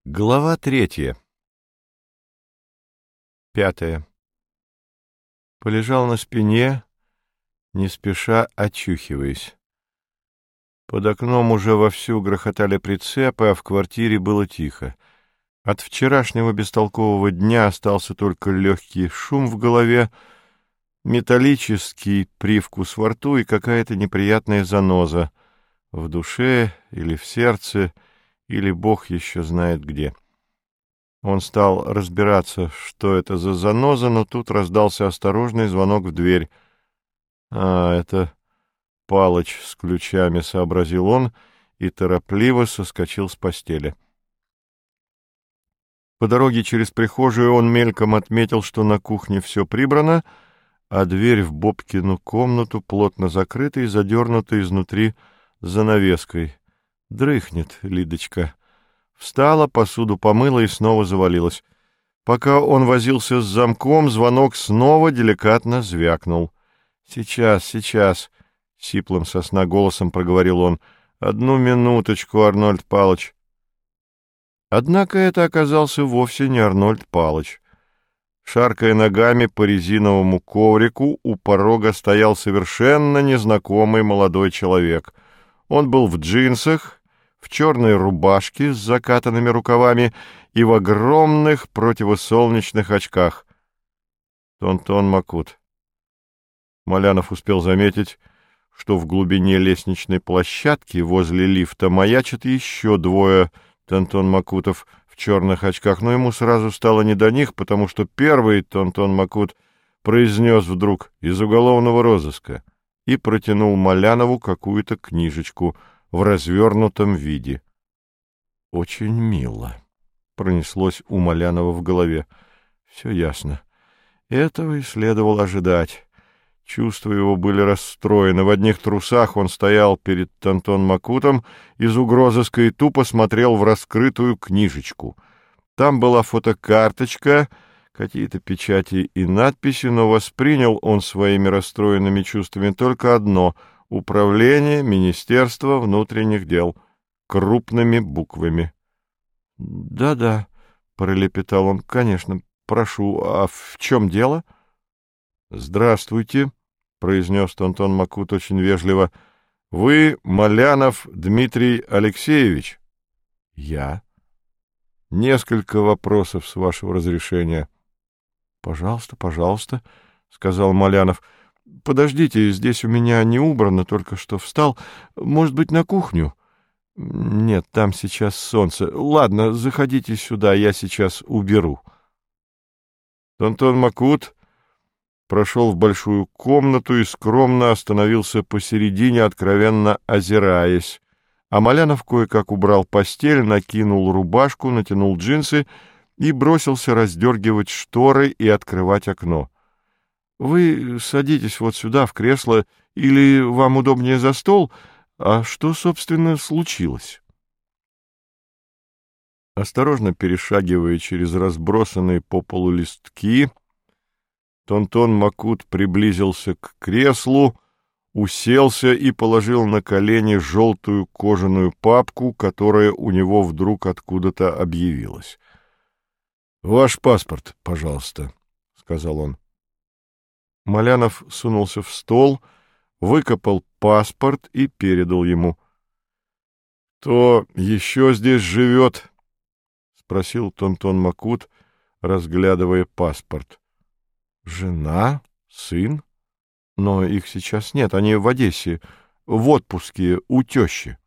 Глава 3. 5. Полежал на спине, не спеша очухиваясь. Под окном уже вовсю грохотали прицепы, а в квартире было тихо. От вчерашнего бестолкового дня остался только легкий шум в голове, металлический привкус во рту и какая-то неприятная заноза в душе или в сердце, или бог еще знает где. Он стал разбираться, что это за заноза, но тут раздался осторожный звонок в дверь. Это Палыч с ключами, сообразил он, и торопливо соскочил с постели. По дороге через прихожую он мельком отметил, что на кухне все прибрано, а дверь в Бобкину комнату плотно закрыта и задернута изнутри занавеской. Дрыхнет Лидочка. Встала, посуду помыла и снова завалилась. Пока он возился с замком, звонок снова деликатно звякнул. Сейчас, — сиплым со сна голосом проговорил он. — Одну минуточку, Арнольд Палыч. Однако это оказался вовсе не Арнольд Палыч. Шаркая ногами по резиновому коврику, у порога стоял совершенно незнакомый молодой человек. Он был в джинсах, в черной рубашке с закатанными рукавами и в огромных противосолнечных очках. Тон-тон Макут. Малянов успел заметить, что в глубине лестничной площадки возле лифта маячат еще двое Тон-тон Макутов в черных очках, но ему сразу стало не до них, потому что первый Тон-тон Макут произнес вдруг из уголовного розыска и протянул Малянову какую-то книжечку в развернутом виде. «Очень мило», — пронеслось у Малянова в голове. «Все ясно. Этого и следовало ожидать». Чувства его были расстроены. В одних трусах он стоял перед Тон-тон Макутом из угрозыска и тупо смотрел в раскрытую книжечку. Там была фотокарточка, какие-то печати и надписи, но воспринял он своими расстроенными чувствами только одно — Управление Министерства внутренних дел, крупными буквами. «Да-да», — пролепетал он, — «конечно, прошу, а в чем дело?» «Здравствуйте», — произнес Тон-тон Макут очень вежливо. «Вы Малянов Дмитрий Алексеевич?» «Я». «Несколько вопросов, с вашего разрешения». «Пожалуйста, пожалуйста», — сказал Малянов. «Подождите, здесь у меня не убрано, только что встал. Может быть, на кухню?» «Нет, там сейчас солнце. Ладно, заходите сюда, я сейчас уберу». Тон-тон Макут прошел в большую комнату и скромно остановился посередине, откровенно озираясь. А Малянов кое-как убрал постель, накинул рубашку, натянул джинсы и бросился раздергивать шторы и открывать окно. «Вы садитесь вот сюда, в кресло, или вам удобнее за стол? А что, собственно, случилось?» Осторожно перешагивая через разбросанные по полу листки, Тон-тон Макут приблизился к креслу, уселся и положил на колени желтую кожаную папку, которая у него вдруг откуда-то объявилась. «Ваш паспорт, пожалуйста», — сказал он. Малянов сунулся в стол, выкопал паспорт и передал ему. «Кто еще здесь живет?» — спросил Тон-тон Макут, разглядывая паспорт. «Жена, сын, но их сейчас нет, они в Одессе, в отпуске у тещи».